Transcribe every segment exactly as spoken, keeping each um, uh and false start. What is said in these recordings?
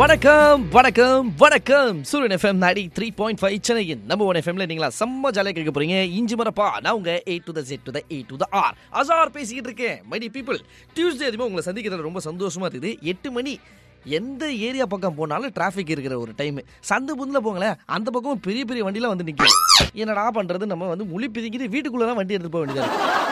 வணக்கம் வணக்கம் வணக்கம் Suryan FM ninety three point five சென்னையின் நம்பர் ஒன் எஃப்எம்ல நீங்களா செம்ம ஜாலியாக கேட்க போறீங்க. இஞ்சி மரப்பா நான் உங்க A to the Z to the A to the R Azhar பேசிக்கிட்டு இருக்கேன். மை டி பீப்புள், டியூஸ்டே அதுமே உங்களை சந்திக்கிறதுல ரொம்ப சந்தோஷமா இருக்குது. எட்டு மணி எந்த ஏரியா பக்கம் போனாலும் டிராஃபிக் இருக்கிற ஒரு டைம். சந்து புந்தில் போங்களேன், அந்த பக்கம் பெரிய பெரிய வண்டிலாம் வந்து நிற்கும். என்னடா பண்ணுறது, நம்ம வந்து முழி பிதிக்கிட்டு வீட்டுக்குள்ளே தான் வண்டி எடுத்து போக வேண்டியது.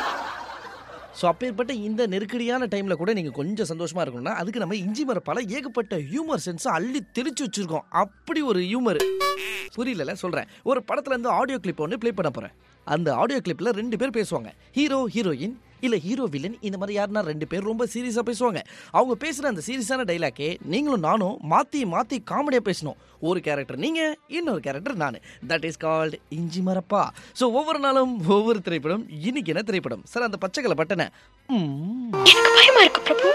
ஸோ அப்பேற்பட்ட இந்த நெருக்கடியான டைமில் கூட நீங்கள் கொஞ்சம் சந்தோஷமாக இருக்கணும்னா அதுக்கு நம்ம இஞ்சி மரப்பால் ஏகப்பட்ட ஹியூமர் சென்ஸை அள்ளி தெளிச்சு வச்சுருக்கோம். அப்படி ஒரு ஹியூமர் புரியல சொல்கிறேன். ஒரு படத்துலேருந்து ஆடியோ கிளிப் ஒன்று ப்ளே பண்ண போகிறேன். அந்த ஆடியோ கிளிப்பில் ரெண்டு பேர் பேசுவாங்க, ஹீரோ ஹீரோயின் இல்லை ஹீரோ வில்லன், இந்த மாதிரி யாருன்னா ரெண்டு பேர் ரொம்ப சீரியஸாக பேசுவாங்க. அவங்க பேசுகிற அந்த சீரியஸான டைலாக்கே நீங்களும் நானும் மாற்றி மாற்றி காமெடியாக பேசணும். ஒரு கேரக்டர் நீங்கள், இன்னொரு கேரக்டர் நான். தட் இஸ் கால்டு இஞ்சி மரப்பா. ஸோ ஒவ்வொரு நாளும் ஒவ்வொரு திரைப்படம். இன்னைக்கு என்ன திரைப்படம் சார்? அந்த பச்சைக்கலை பட்டனை. எனக்கு பயமா இருக்கு பிரபு.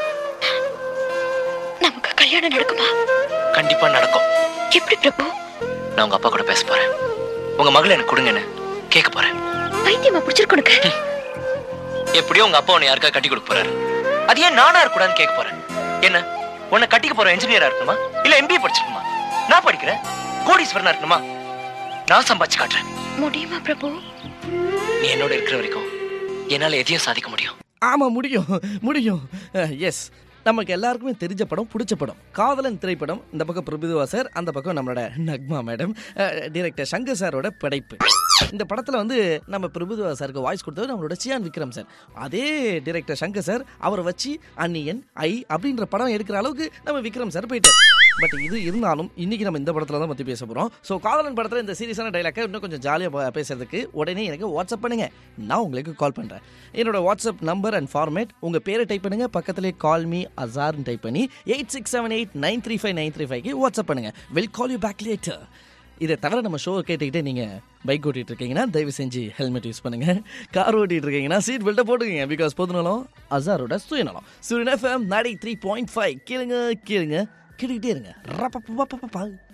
நமக்கு கல்யாணம் நடக்குமா? கண்டிப்பா நடக்கும். எப்படி பிரபு? நான் உங்க அப்பா கூட பேச போறேன். உங்க மகளை எனக்கு கொடுங்கன்னு கேட்க போறேன். பைத்தியமா பிடிச்சிருக்கு உனக்கு? எப்படியோ உங்க அப்பா உன்னை யாருக்கா கட்டி கொடுக்க போறாரு. அது ஏன் நானா இருக்கக்கூடாதுன்னு கேட்க போறேன். என்ன உன்னை கட்டிக்க போற இன்ஜினியரா இருக்கணுமா இல்ல எம்பிஏ படிச்சிருக்கணுமா? நான் படிக்கிறேன், கோடீஸ்வரனா இருக்கணுமா? நான் சம்பாதிச்சு காட்டுறேன். முடியுமா பிரபு? நீ என்னோட இருக்கிற வரைக்கும் என்னால எதையும் சாதிக்க முடியும். ஆமாம், முடியும் முடியும். எஸ், நமக்கு எல்லாருக்குமே தெரிஞ்ச படம், பிடிச்ச படம் காதலன் திரைப்படம். இந்த பக்கம் பிரபுதேவா சார், அந்த பக்கம் நம்மளோட நக்மா மேடம், டைரக்டர் சங்கர் சாரோட படைப்பு. இந்த படத்தில் வந்து நம்ம பிரபுதேவா சாருக்கு வாய்ஸ் கொடுத்தவர் நம்மளோட சியான் விக்ரம் சார். அதே டைரக்டர் சங்கர் சார் அவரை வச்சு அன்னியன் ஐ அப்படின்ற படம் எடுக்கிற அளவுக்கு நம்ம விக்ரம் சார் போயிட்டார். பட் இது இருந்தாலும் இன்னைக்கு நம்ம இந்த படத்தில் தான் பற்றி பேச போகிறோம். ஸோ காதலன் படத்தில் இந்த சீரியஸான டைலாக்கை இன்னும் கொஞ்சம் ஜாலியாக பேசுறதுக்கு உடனே எனக்கு வாட்ஸ்அப் பண்ணுங்க, நான் உங்களுக்கு கால் பண்ணுறேன். என்னோட வாட்ஸ்அப் நம்பர் அண்ட் ஃபார்மேட், உங்கள் பேரை டைப் பண்ணுங்க, பக்கத்திலே கால் மீ அசார்னு டைப் பண்ணி eight six seven eight nine three five nine three ஃபைவ்க்கு வாட்ஸ்அப் பண்ணுங்க. Will call you back later. இதை தவிர நம்ம ஷோ கேட்டுக்கிட்டே நீங்கள் பைக் ஓட்டிகிட்டு இருக்கீங்கன்னா தயவு செஞ்சு ஹெல்மெட் யூஸ் பண்ணுங்கள். கார் ஓட்டிகிட்டு இருக்கீங்கன்னா சீட் பெல்ட்டை போட்டுக்கங்க. பிகாஸ் பொதுநலம் அசாரோட சுயநலம். Suryan FM ninety three point five கேளுங்க கேளுங்க கேட்டுக்கிட்டே இருங்க.